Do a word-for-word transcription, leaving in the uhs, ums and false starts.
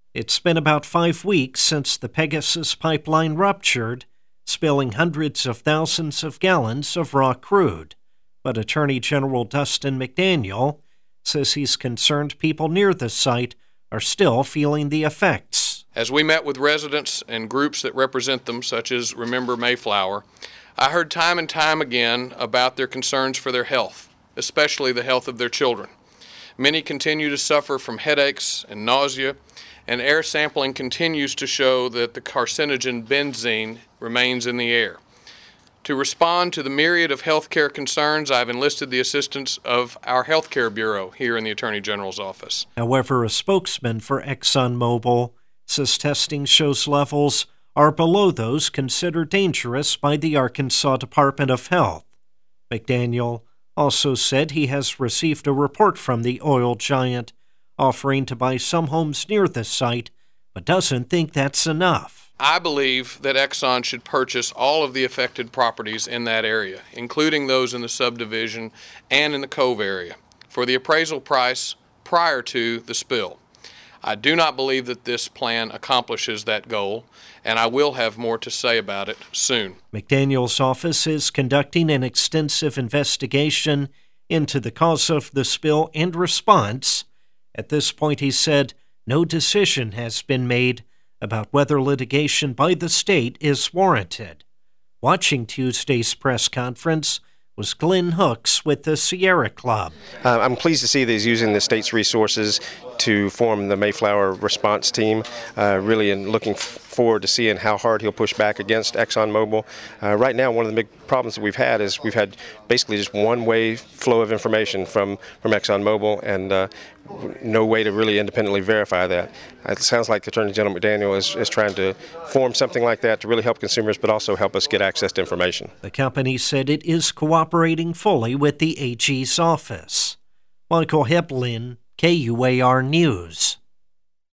It's been about five weeks since the Pegasus pipeline ruptured, spilling hundreds of thousands of gallons of raw crude. But Attorney General Dustin McDaniel says he's concerned people near the site are still feeling the effects. As we met with residents and groups that represent them, such as Remember Mayflower, I heard time and time again about their concerns for their health, especially the health of their children. Many continue to suffer from headaches and nausea, and air sampling continues to show that the carcinogen benzene remains in the air. To respond to the myriad of healthcare concerns, I've enlisted the assistance of our Healthcare Bureau here in the Attorney General's office. However, a spokesman for ExxonMobil says testing shows levels are below those considered dangerous by the Arkansas Department of Health. McDaniel also said he has received a report from the oil giant offering to buy some homes near the site, but doesn't think that's enough. I believe that Exxon should purchase all of the affected properties in that area, including those in the subdivision and in the Cove area, for the appraisal price prior to the spill. I do not believe that this plan accomplishes that goal, and I will have more to say about it soon. McDaniel's office is conducting an extensive investigation into the cause of the spill and response. At this point, he said, no decision has been made about whether litigation by the state is warranted. Watching Tuesday's press conference was Glenn Hooks with the Sierra Club. Uh, I'm pleased to see that he's using the state's resources to form the Mayflower response team, uh, really and looking f- forward to seeing how hard he'll push back against ExxonMobil. Uh, right now, one of the big problems that we've had is we've had basically just one-way flow of information from, from ExxonMobil and uh, no way to really independently verify that. It sounds like Attorney General McDaniel is, is trying to form something like that to really help consumers, but also help us get access to information. The company said it is cooperating fully with the A G's office. Michael Heplin, K U A R News.